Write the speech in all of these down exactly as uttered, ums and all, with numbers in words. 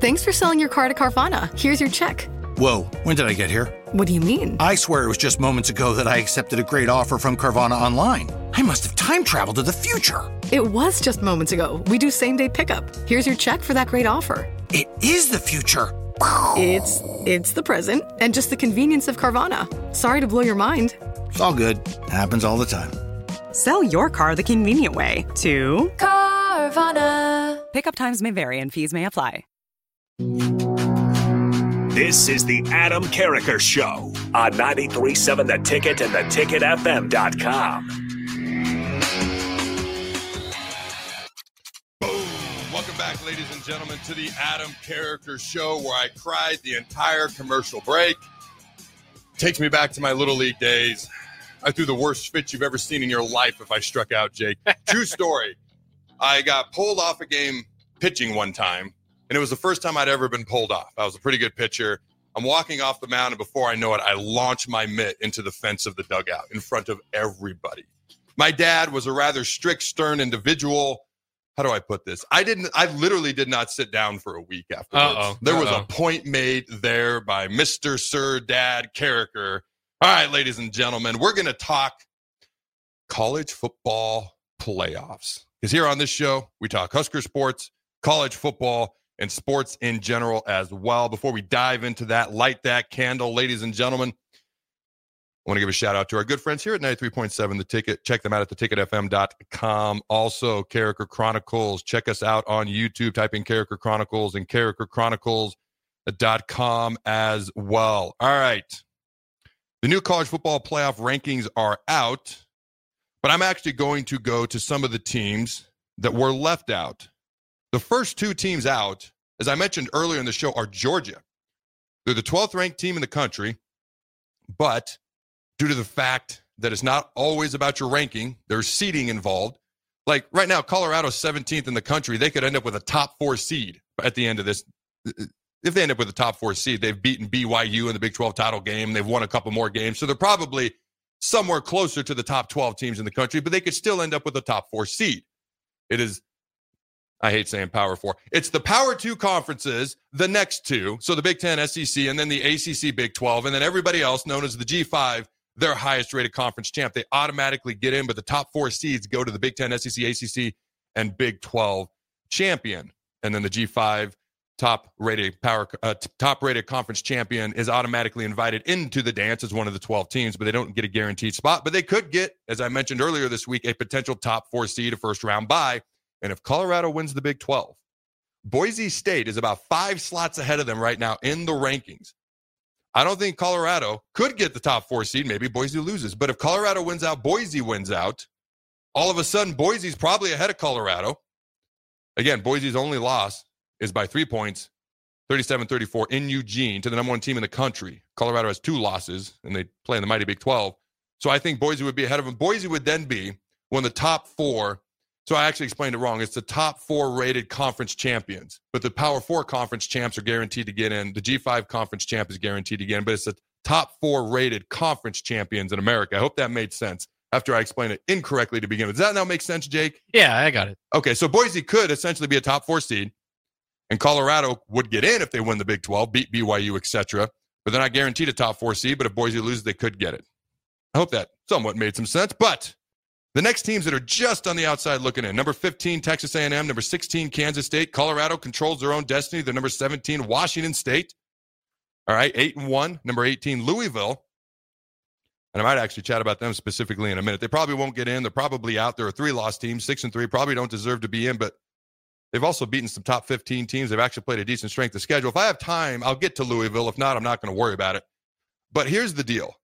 Thanks for selling your car to Carvana. Here's your check. Whoa, when did I get here? What do you mean? I swear it was just moments ago that I accepted a great offer from Carvana Online. I must have time traveled to the future. It was just moments ago. We do same-day pickup. Here's your check for that great offer. It is the future. It's it's the present and just the convenience of Carvana. Sorry to blow your mind. It's all good. Happens all the time. Sell your car the convenient way to Carvana. Pickup times may vary and fees may apply. This is the Adam Carriker Show on ninety-three point seven The Ticket and the ticket f m dot com. Boom. Welcome back, ladies and gentlemen, to the Adam Carriker Show, where I cried the entire commercial break. Takes me back to my Little League days. I threw the worst fit you've ever seen in your life if I struck out, Jake. True story. I got pulled off a game pitching one time, and it was the first time I'd ever been pulled off. I was a pretty good pitcher. I'm walking off the mound, and before I know it, I launch my mitt into the fence of the dugout in front of everybody. My dad was a rather strict, stern individual. How do I put this? I didn't. I literally did not sit down for a week afterwards. Uh-oh. There was Uh-oh. a point made there by Mister Sir Dad Carriker. All right, ladies and gentlemen, we're going to talk college football playoffs. Because here on this show, we talk Husker sports, college football, and sports in general as well. Before we dive into that, light that candle, ladies and gentlemen. I want to give a shout out to our good friends here at ninety-three point seven The Ticket. Check them out at the ticket f m dot com. Also, Carriker Chronicles. Check us out on YouTube. Type in Carriker Chronicles and Carriker Chronicles dot com as well. All right. The new college football playoff rankings are out, but I'm actually going to go to some of the teams that were left out. The first two teams out, as I mentioned earlier in the show, are Georgia. They're the twelfth ranked team in the country, but due to the fact that it's not always about your ranking, there's seeding involved. Like right now, Colorado's seventeenth in the country. They could end up with a top four seed at the end of this. If they end up with a top four seed, they've beaten B Y U in the Big twelve title game. They've won a couple more games. So they're probably somewhere closer to the top twelve teams in the country, but they could still end up with a top four seed. It is, I hate saying power four. It's the power two conferences, the next two. So the Big Ten, S E C, and then the A C C, Big twelve, and then everybody else known as the G five, their highest rated conference champ. They automatically get in, but the top four seeds go to the Big Ten, S E C, A C C, and Big twelve champion. And then the G five top rated power, uh, top rated conference champion is automatically invited into the dance as one of the twelve teams, but they don't get a guaranteed spot. But they could get, as I mentioned earlier this week, a potential top four seed, a first round bye. And if Colorado wins the Big twelve, Boise State is about five slots ahead of them right now in the rankings. I don't think Colorado could get the top four seed. Maybe Boise loses. But if Colorado wins out, Boise wins out, all of a sudden Boise's probably ahead of Colorado. Again, Boise's only loss is by three points, thirty-seven thirty-four in Eugene to the number one team in the country. Colorado has two losses, and they play in the mighty Big twelve. So I think Boise would be ahead of them. Boise would then be one of the top four. So I actually explained it wrong. It's the top four rated conference champions. But the Power Four conference champs are guaranteed to get in. The G five conference champ is guaranteed to get in. But it's the top four rated conference champions in America. I hope that made sense after I explained it incorrectly to begin with. Does that now make sense, Jake? Yeah, I got it. Okay, so Boise could essentially be a top four seed. And Colorado would get in if they win the Big twelve, beat B Y U, et cetera. But they're not guaranteed a top four seed. But if Boise loses, they could get it. I hope that somewhat made some sense. But the next teams that are just on the outside looking in, number fifteen, Texas A and M, number sixteen, Kansas State. Colorado controls their own destiny. They're number seventeen, Washington State. All right, eight and one, number eighteen, Louisville. And I might actually chat about them specifically in a minute. They probably won't get in. They're probably out. There are three lost teams, six and three, probably don't deserve to be in, but they've also beaten some top fifteen teams. They've actually played a decent strength of schedule. If I have time, I'll get to Louisville. If not, I'm not going to worry about it. But here's the deal.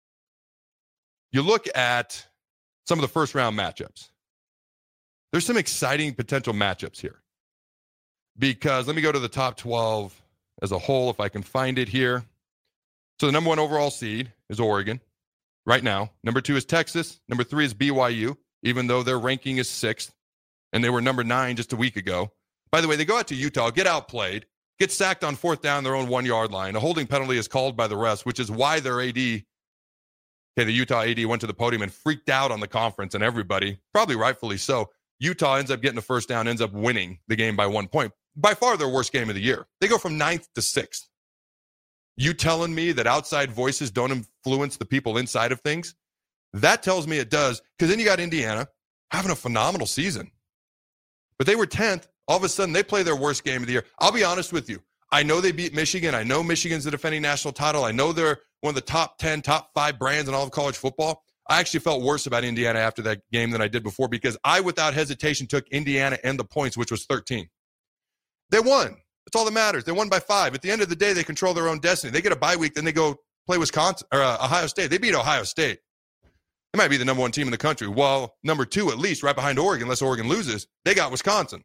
You look at some of the first round matchups. There's some exciting potential matchups here. Because let me go to the top twelve as a whole, if I can find it here. So the number one overall seed is Oregon right now. Number two is Texas. Number three is B Y U, even though their ranking is sixth. And they were number nine just a week ago. By the way, they go out to Utah, get outplayed, get sacked on fourth down their own one-yard line. A holding penalty is called by the refs, which is why their A D, okay, the Utah A D went to the podium and freaked out on the conference and everybody, probably rightfully so. Utah ends up getting the first down, ends up winning the game by one point. by far their worst game of the year. They go from ninth to sixth. You telling me that outside voices don't influence the people inside of things? That tells me it does, because then you got Indiana having a phenomenal season. But they were tenth. All of a sudden, they play their worst game of the year. I'll be honest with you. I know they beat Michigan. I know Michigan's the defending national title. I know they're one of the top ten, top five brands in all of college football. I actually felt worse about Indiana after that game than I did before, because I, without hesitation, took Indiana and the points, which was thirteen. They won. That's all that matters. They won by five. At the end of the day, they control their own destiny. They get a bye week, then they go play Wisconsin or uh, Ohio State. They beat Ohio State. They might be the number one team in the country. Well, number two, at least, right behind Oregon, unless Oregon loses. They got Wisconsin.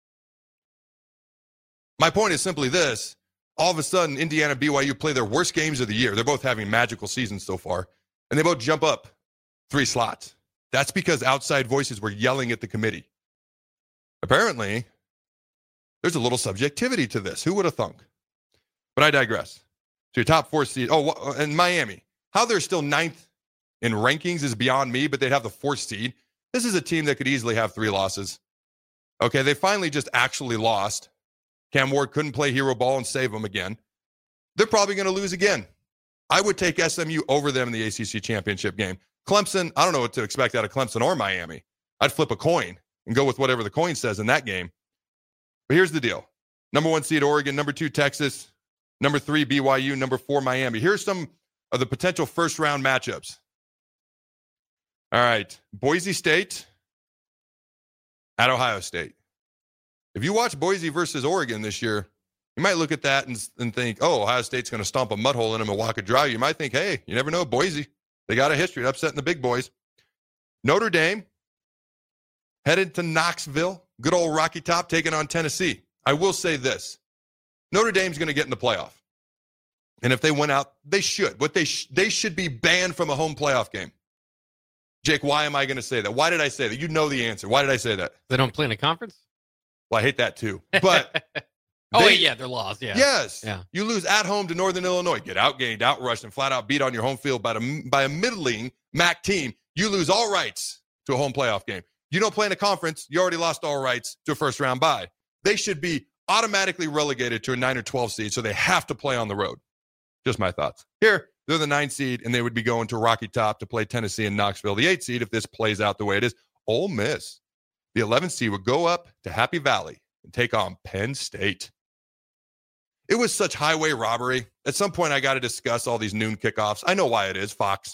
My point is simply this. All of a sudden, Indiana and B Y U play their worst games of the year. They're both having magical seasons so far. And they both jump up three slots. That's because outside voices were yelling at the committee. Apparently, there's a little subjectivity to this. Who would have thunk? But I digress. So your top four seed. Oh, and Miami. How they're still ninth in rankings is beyond me, but they'd have the fourth seed. This is a team that could easily have three losses. Okay, they finally just actually lost. Cam Ward couldn't play hero ball and save them again. They're probably going to lose again. I would take S M U over them in the A C C championship game. Clemson, I don't know what to expect out of Clemson or Miami. I'd flip a coin and go with whatever the coin says in that game. But here's the deal. Number one seed, Oregon. Number two, Texas. Number three, B Y U. Number four, Miami. Here's some of the potential first-round matchups. All right. Boise State at Ohio State. If you watch Boise versus Oregon this year, you might look at that and, and think, oh, Ohio State's going to stomp a mud hole in them and walk it dry. You might think, hey, you never know, Boise. They got a history of upsetting the big boys. Notre Dame headed to Knoxville. Good old Rocky Top taking on Tennessee. I will say this. Notre Dame's going to get in the playoff. And if they win out, they should. What they sh- they should be banned from a home playoff game. Jake, why am I going to say that? Why did I say that? You know the answer. Why did I say that? They don't play in a conference? Well, I hate that too. But oh, they, wait, yeah, they're lost. Yeah. Yes. Yeah. You lose at home to Northern Illinois. Get outgained, outrushed, and flat out beat on your home field by, the, by a middling M A C team. You lose all rights to a home playoff game. You don't play in a conference. You already lost all rights to a first-round bye. They should be automatically relegated to a nine or twelve seed, so they have to play on the road. Just my thoughts. Here, they're the nine seed, and they would be going to Rocky Top to play Tennessee and Knoxville. The eight seed, if this plays out the way it is, Ole Miss. The eleventh seed would go up to Happy Valley and take on Penn State. It was such highway robbery. At some point, I got to discuss all these noon kickoffs. I know why it is, Fox.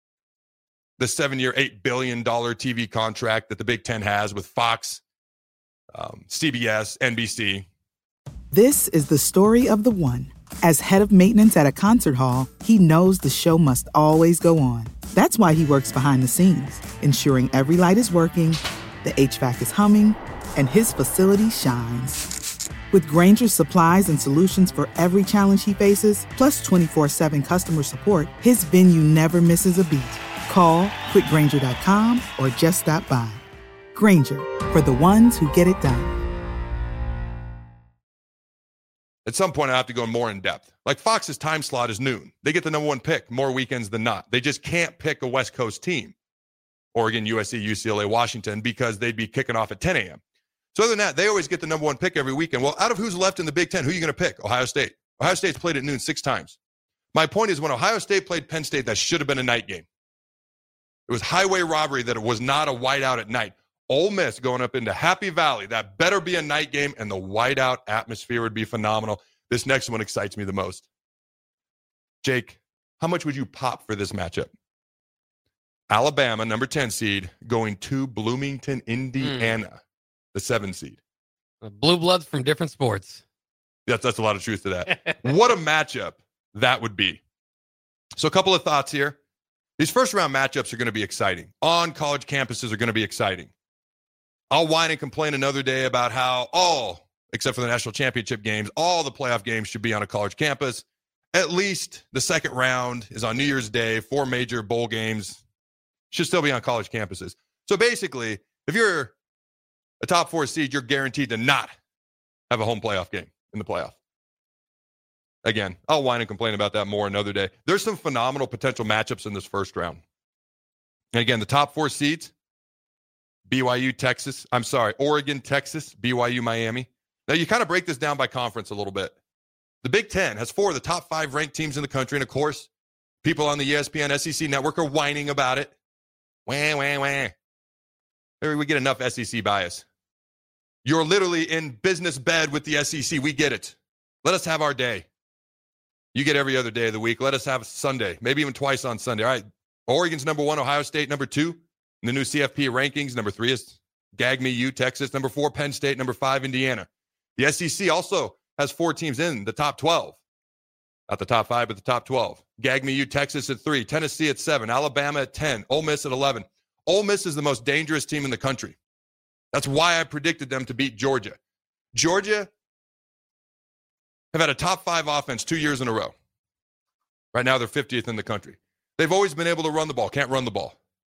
The seven-year, eight billion dollars T V contract that the Big Ten has with Fox, um, C B S, N B C. This is the story of the one. As head of maintenance at a concert hall, he knows the show must always go on. That's why he works behind the scenes, ensuring every light is working, the H V A C is humming, and his facility shines. With Grainger's supplies and solutions for every challenge he faces, plus twenty-four seven customer support, his venue never misses a beat. Call quick grainger dot com or just stop by. Grainger, for the ones who get it done. At some point, I have to go more in depth. Like Fox's time slot is noon. They get the number one pick more weekends than not. They just can't pick a West Coast team, Oregon, U S C, U C L A, Washington, because they'd be kicking off at ten a.m. So other than that, they always get the number one pick every weekend. Well, out of who's left in the Big Ten, who are you going to pick? Ohio State. Ohio State's played at noon six times. My point is when Ohio State played Penn State, that should have been a night game. It was highway robbery that it was not a whiteout at night. Ole Miss going up into Happy Valley. That better be a night game, and the whiteout atmosphere would be phenomenal. This next one excites me the most. Jake, how much would you pop for this matchup? Alabama, number ten seed, going to Bloomington, Indiana, mm. the seven seed. Blue bloods from different sports. Yes, that's a lot of truth to that. What a matchup that would be. So a couple of thoughts here. These first-round matchups are going to be exciting. On college campuses are going to be exciting. I'll whine and complain another day about how all, except for the national championship games, all the playoff games should be on a college campus. At least the second round is on New Year's Day. Four major bowl games should still be on college campuses. So basically, if you're a top four seed, you're guaranteed to not have a home playoff game in the playoff. Again, I'll whine and complain about that more another day. There's some phenomenal potential matchups in this first round. And again, the top four seeds, B Y U, Texas. I'm sorry, Oregon, Texas, B Y U, Miami. Now, you kind of break this down by conference a little bit. The Big Ten has four of the top five ranked teams in the country, and of course, people on the E S P N S E C network are whining about it. Wah, wah, wah. Maybe we get enough S E C bias. You're literally in business bed with the S E C. We get it. Let us have our day. You get every other day of the week. Let us have Sunday, maybe even twice on Sunday. All right, Oregon's number one, Ohio State number two. In the new C F P rankings, number three is Gag Me U, Texas. Number four, Penn State. Number five, Indiana. The S E C also has four teams in the top twelve. Not the top five, but the top twelve. Gag Me U, Texas at three. Tennessee at seven. Alabama at ten. Ole Miss at eleven. Ole Miss is the most dangerous team in the country. That's why I predicted them to beat Georgia. Georgia have had a top five offense two years in a row. Right now, they're fiftieth in the country. They've always been able to run the ball, can't run the ball.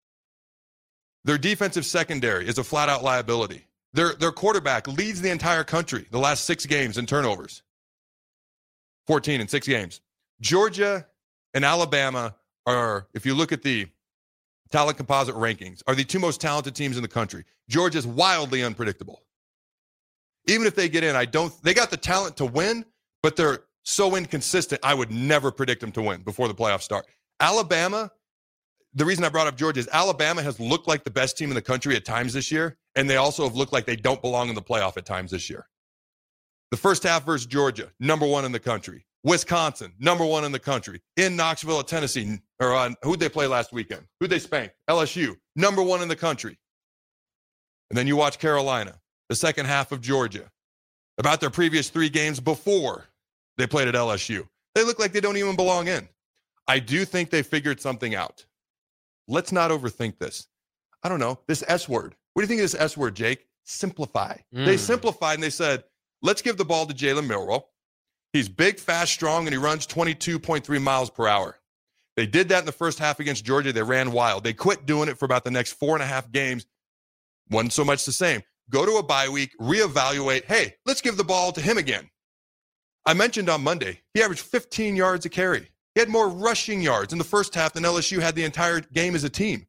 Their defensive secondary is a flat-out liability. Their, their quarterback leads the entire country the last six games in turnovers. fourteen in six games. Georgia and Alabama are, if you look at the talent composite rankings, are the two most talented teams in the country. Georgia's wildly unpredictable. Even if they get in, I don't, they got the talent to win, but they're so inconsistent, I would never predict them to win before the playoffs start. Alabama, the reason I brought up Georgia is Alabama has looked like the best team in the country at times this year, and they also have looked like they don't belong in the playoff at times this year. The first half versus Georgia, number one in the country. Wisconsin, number one in the country. In Knoxville at Tennessee, or on, who'd they play last weekend? Who'd they spank? L S U, number one in the country. And then you watch Carolina, the second half of Georgia, about their previous three games before they played at L S U. They look like they don't even belong in. I do think they figured something out. Let's not overthink this. I don't know, this S word. What do you think of this S word, Jake? Simplify. Mm. They simplified and they said, let's give the ball to Jalen Milroe. He's big, fast, strong, and he runs twenty-two point three miles per hour. They did that in the first half against Georgia. They ran wild. They quit doing it for about the next four and a half games. Wasn't so much the same. Go to a bye week, reevaluate. Hey, let's give the ball to him again. I mentioned on Monday, he averaged fifteen yards a carry. He had more rushing yards in the first half than L S U had the entire game as a team.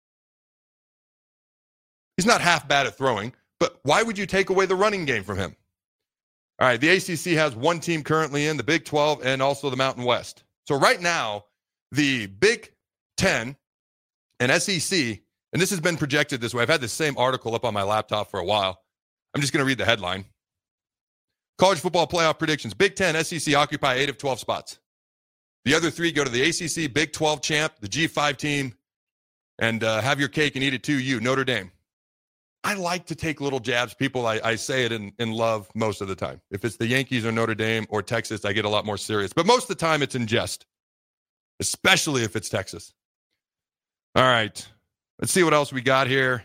He's not half bad at throwing, but why would you take away the running game from him? All right, the A C C has one team currently in, the Big twelve and also the Mountain West. So right now, the Big Ten and S E C, and this has been projected this way. I've had the same article up on my laptop for a while. I'm just going to read the headline. College football playoff predictions. Big Ten, S E C occupy eight of twelve spots. The other three go to the A C C, Big twelve champ, the G five team, and uh, have your cake and eat it too, you, Notre Dame. I like to take little jabs. People, I, I say it in, in love most of the time. If it's the Yankees or Notre Dame or Texas, I get a lot more serious. But most of the time, it's in jest, especially if it's Texas. All right. Let's see what else we got here.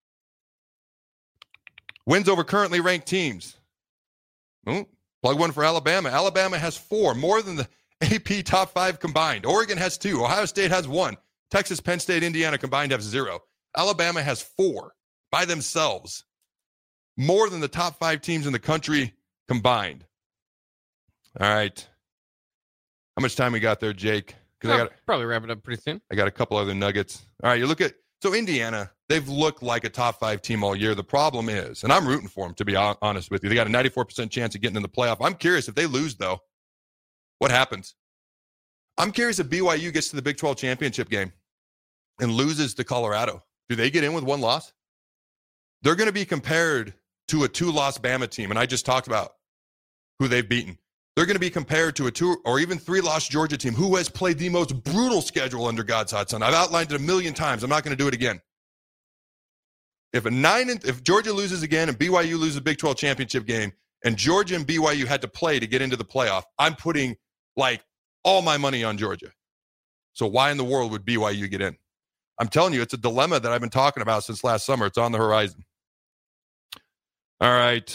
Wins over currently ranked teams. Oh, plug one for Alabama. Alabama has four, more than the A P top five combined. Oregon has two. Ohio State has one. Texas, Penn State, Indiana combined have zero. Alabama has four by themselves. More than the top five teams in the country combined. All right. How much time we got there, Jake? Because oh, I got probably wrap it up pretty soon. I got a couple other nuggets. All right, you look at so Indiana. They've looked like a top five team all year. The problem is, and I'm rooting for them, to be honest with you, they got a ninety-four percent chance of getting in the playoff. I'm curious if they lose, though, what happens? I'm curious if B Y U gets to the Big twelve championship game and loses to Colorado. Do they get in with one loss? They're going to be compared to a two-loss Bama team, and I just talked about who they've beaten. They're going to be compared to a two or even three-loss Georgia team who has played the most brutal schedule under God's hot sun. I've outlined it a million times. I'm not going to do it again. If a nine, and, if Georgia loses again and B Y U loses a Big twelve championship game, and Georgia and B Y U had to play to get into the playoff, I'm putting like all my money on Georgia. So why in the world would B Y U get in? I'm telling you, it's a dilemma that I've been talking about since last summer. It's on the horizon. All right.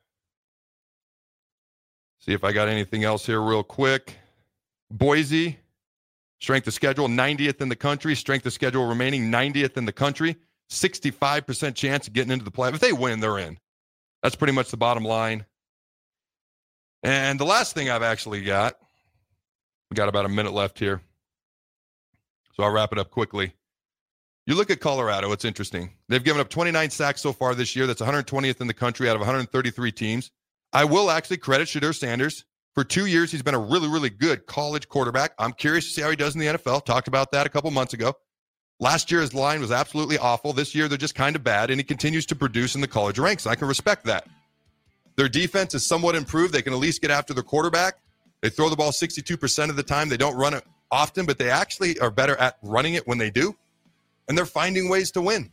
See if I got anything else here real quick. Boise, strength of schedule, ninetieth in the country. Strength of schedule remaining ninetieth in the country. sixty-five percent chance of getting into the playoff. If they win, they're in. That's pretty much the bottom line. And the last thing I've actually got, we got about a minute left here, so I'll wrap it up quickly. You look at Colorado, it's interesting. They've given up twenty-nine sacks so far this year. That's one hundred twentieth in the country out of one hundred thirty-three teams. I will actually credit Shedeur Sanders. For two years, he's been a really, really good college quarterback. I'm curious to see how he does in the N F L. Talked about that a couple months ago. Last year, his line was absolutely awful. This year, they're just kind of bad, and he continues to produce in the college ranks. I can respect that. Their defense is somewhat improved. They can at least get after their quarterback. They throw the ball sixty-two percent of the time. They don't run it often, but they actually are better at running it when they do, and they're finding ways to win.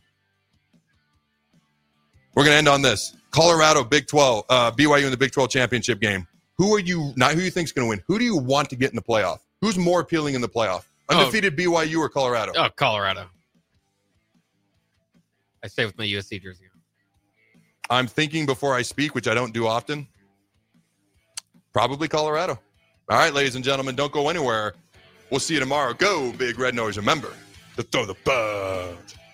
We're going to end on this. Colorado, Big twelve, uh, B Y U in the Big twelve championship game. Who are you, not who you think is going to win, who do you want to get in the playoff? Who's more appealing in the playoff? Undefeated oh. B Y U or Colorado? Oh, Colorado. I stay with my U S C jersey. I'm thinking before I speak, which I don't do often. Probably Colorado. All right, ladies and gentlemen, don't go anywhere. We'll see you tomorrow. Go, Big Red Nose. Remember to throw the bud.